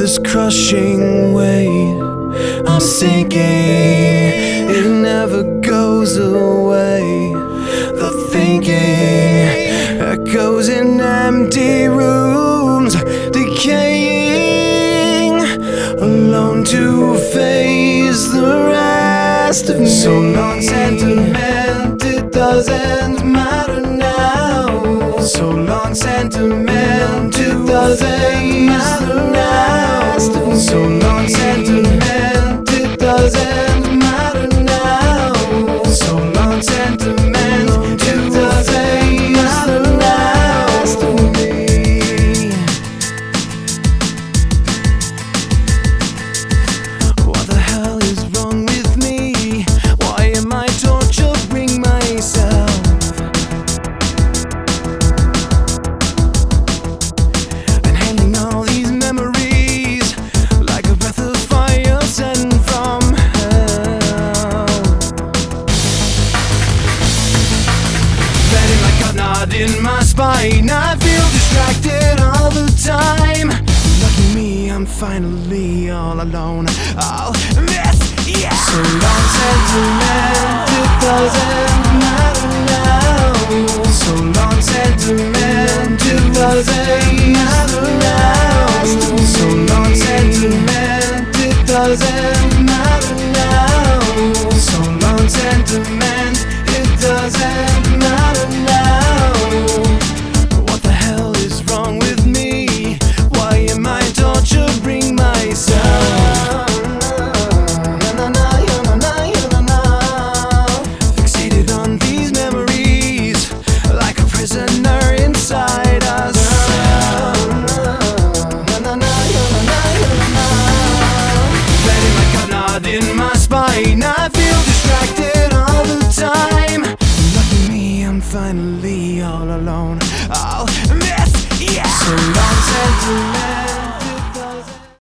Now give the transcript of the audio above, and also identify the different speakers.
Speaker 1: this crushing weight I'm sinking, it never goes away. The thinking echoes in empty rooms, decaying, alone to face the rest of me. So long sentiment, it doesn't matter now. So long sentiment, it doesn't matter now. So long sentiment, it doesn't matter now. So long sentiment, it doesn't matter now to me. What the hell is wrong with me? Why am I torturing myself? Inhaling all these memories like a breath of fire sent from hell. Betting like a knot in my spine, I feel distracted all the time. Lucky me, I'm finally all alone. I'll miss, yeah. So long sentiment, it doesn't matter